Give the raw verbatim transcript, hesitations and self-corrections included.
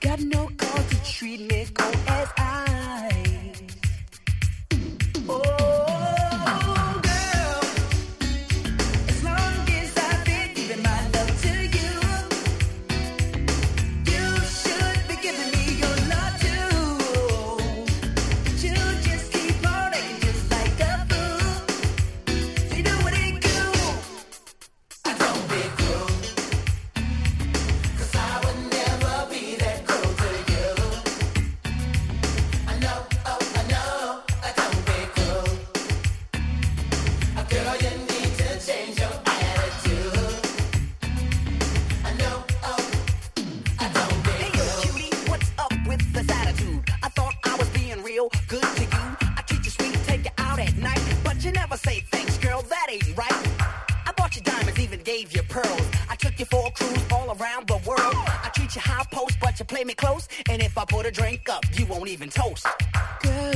Got no cause to treat me cold as ice. Oh, girl, as long as I've been giving my love to you, you should be giving me your love too. But you just keep on acting just like a fool. You know what it do? I don't be cruel, 'cause I would never be that cruel to you. I know, oh, I know, I don't be cruel. A girl, you need to change your attitude. I know, oh, I don't be Hey, yo, cruel. Cutie, what's up with this attitude? I thought I was being real good to you. I treat you sweet, take you out at night, but you never say thanks, girl, that ain't right. I bought you diamonds, even gave you pearls. I took you for a cruise all around the world. I treat you high post, but you play me close. And if I put a drink up, you won't even toast. Girl,